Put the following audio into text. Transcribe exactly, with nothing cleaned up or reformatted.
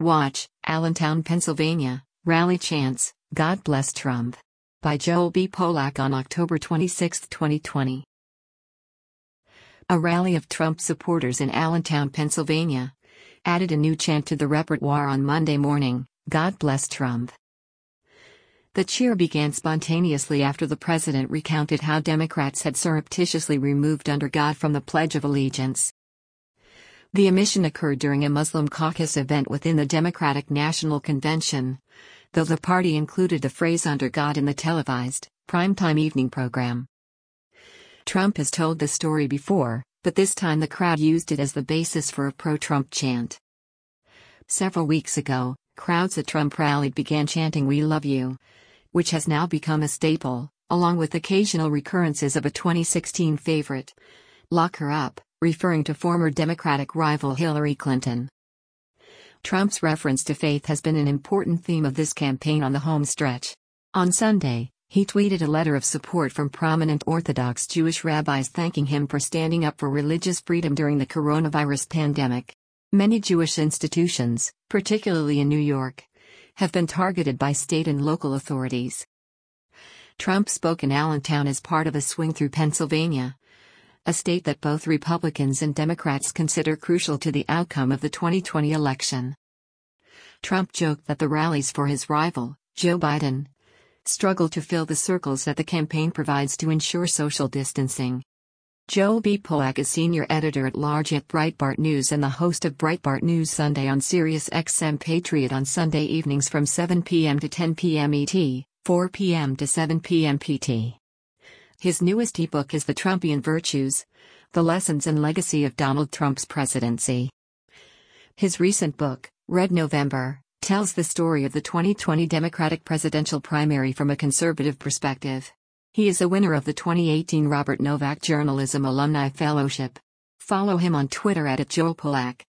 Watch, Allentown, Pennsylvania, Rally Chants, God Bless Trump. By Joel B. Polak on October twenty-sixth, twenty twenty. A rally of Trump supporters in Allentown, Pennsylvania, added a new chant to the repertoire on Monday morning, God Bless Trump. The cheer began spontaneously after the president recounted how Democrats had surreptitiously removed "under God" from the Pledge of Allegiance. The omission occurred during a Muslim caucus event within the Democratic National Convention, though the party included the phrase "under God" in the televised, primetime evening program. Trump has told the story before, but this time the crowd used it as the basis for a pro-Trump chant. Several weeks ago, crowds at Trump rallies began chanting "We love you," which has now become a staple, along with occasional recurrences of a twenty sixteen favorite, "Lock her up," referring to former Democratic rival Hillary Clinton. Trump's reference to faith has been an important theme of this campaign on the home stretch. On Sunday, he tweeted a letter of support from prominent Orthodox Jewish rabbis thanking him for standing up for religious freedom during the coronavirus pandemic. Many Jewish institutions, particularly in New York, have been targeted by state and local authorities. Trump spoke in Allentown as part of a swing through Pennsylvania, a state that both Republicans and Democrats consider crucial to the outcome of the twenty twenty election. Trump joked that the rallies for his rival, Joe Biden, struggle to fill the circles that the campaign provides to ensure social distancing. Joel B. Polak is senior editor-at-large at Breitbart News and the host of Breitbart News Sunday on Sirius X M Patriot on Sunday evenings from seven p m to ten p m E T, four p m to seven p m P T. His newest ebook is The Trumpian Virtues: The Lessons and Legacy of Donald Trump's Presidency. His recent book, Red November, tells the story of the twenty twenty Democratic presidential primary from a conservative perspective. He is a winner of the twenty eighteen Robert Novak Journalism Alumni Fellowship. Follow him on Twitter at Joel Polak.